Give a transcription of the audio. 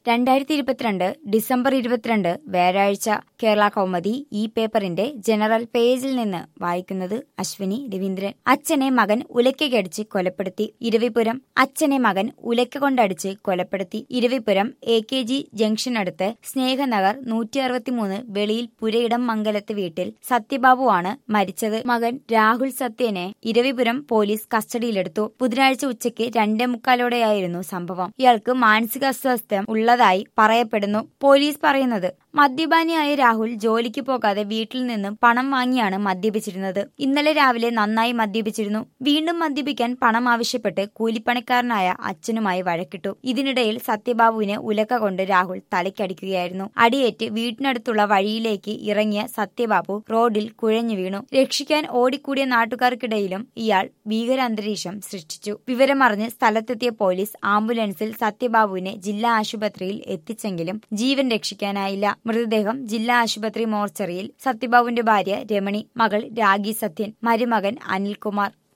2022 December 22 വ്യാഴാഴ്ച കേരള കൗമുദി ഈ പേപ്പറിന്റെ ജനറൽ പേജിൽ നിന്ന് വായിക്കുന്നത് അശ്വിനി രവീന്ദ്രൻ. അച്ഛനെ മകൻ ഉലയ്ക്കടിച്ച് കൊലപ്പെടുത്തി. ഇരവിപുരം അച്ഛനെ മകൻ ഉലയ്ക്ക കൊണ്ടടിച്ച് കൊലപ്പെടുത്തി. ഇരവിപുരം AKG ജംഗ്ഷനടുത്ത് സ്നേഹനഗർ 163 വെളിയിൽ പുരയിടം മംഗലത്ത് വീട്ടിൽ സത്യബാബുവാണ് മരിച്ചത്. മകൻ രാഹുൽ സത്യനെ ഇരവിപുരം പോലീസ് കസ്റ്റഡിയിലെടുത്തു. ബുധനാഴ്ച ഉച്ചയ്ക്ക് 2:45 സംഭവം. ഇയാൾക്ക് മാനസികാസ്വാസ്ഥ്യം ഉള്ളതായി പറയപ്പെടുന്നു. പോലീസ് പറയുന്നത് മദ്യപാനിയായ രാഹുൽ ജോലിക്ക് പോകാതെ വീട്ടിൽ നിന്നും പണം വാങ്ങിയാണ് മദ്യപിച്ചിരുന്നത്. ഇന്നലെ രാവിലെ നന്നായി മദ്യപിച്ചിരുന്നു. വീണ്ടും മദ്യപിക്കാൻ പണം ആവശ്യപ്പെട്ട് കൂലിപ്പണിക്കാരനായ അച്ഛനുമായി വഴക്കിട്ടു. ഇതിനിടയിൽ സത്യബാബുവിനെ ഉലക്ക കൊണ്ട് രാഹുൽ തലയ്ക്കടിക്കുകയായിരുന്നു. അടിയേറ്റ് വീട്ടിനടുത്തുള്ള വഴിയിലേക്ക് ഇറങ്ങിയ സത്യബാബു റോഡിൽ കുഴഞ്ഞു വീണു. രക്ഷിക്കാൻ ഓടിക്കൂടിയ നാട്ടുകാർക്കിടയിലും ഇയാൾ ഭീകരാന്തരീക്ഷം സൃഷ്ടിച്ചു. വിവരമറിഞ്ഞ് സ്ഥലത്തെത്തിയ പോലീസ് ആംബുലൻസിൽ സത്യബാബുവിനെ ജില്ലാ ആശുപത്രിയിൽ എത്തിച്ചെങ്കിലും ജീവൻ രക്ഷിക്കാനായില്ല. മൃതദേഹം ജില്ലാ ആശുപത്രി മോർച്ചറിയിൽ. സത്യബാബുവിന്റെ ഭാര്യ രമണി, മകൾ രാഗി സത്യൻ, മരുമകൻ അനിൽകുമാർ.